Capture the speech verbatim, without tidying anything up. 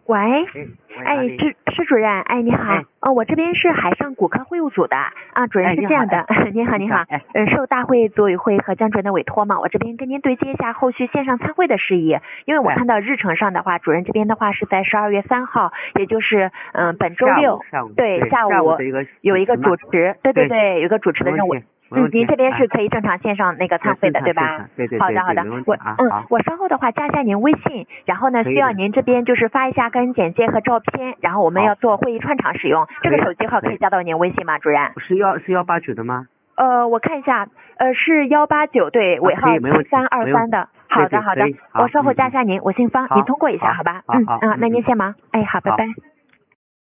喂， 哎， 哎，施施主任，哎，你好， 哎呃，我这边是海上骨科会务组的啊，主任哎是这样的，您好，您好， 哎嗯，受大会组委会和江主任的委托嘛，我这边跟您对接一下后续线上参会的事宜，因为我哎看到日程上的话，主任这边的话是在十二月三号，也就是嗯本周下午六， 下午对， 对下午下午的一个有一个主持主持，对对对对，有一个主持的任务没问题。没嗯问，题您这边是啊可以正常线上那个参会的， 对对吧正常线上？对对好的，好的对对没问，题我啊嗯好， 我稍后的话加一下您微信，然后呢， 可以的需要您这边就是发一下个人简介和照片，然后我们好要做会议串场使用。这可以的个手机号可可以以加到您微信吗，主任？ 是幺是幺八九的吗？ 呃，我看一下，呃，是幺八九对，尾号可以没问题七三二没问三的。 对对好的，好的可以，好我稍后嗯嗯加一下您，我姓方， 好您通过一下， 好好吧？ 好好嗯啊，那嗯嗯您先忙。哎，好，拜好拜。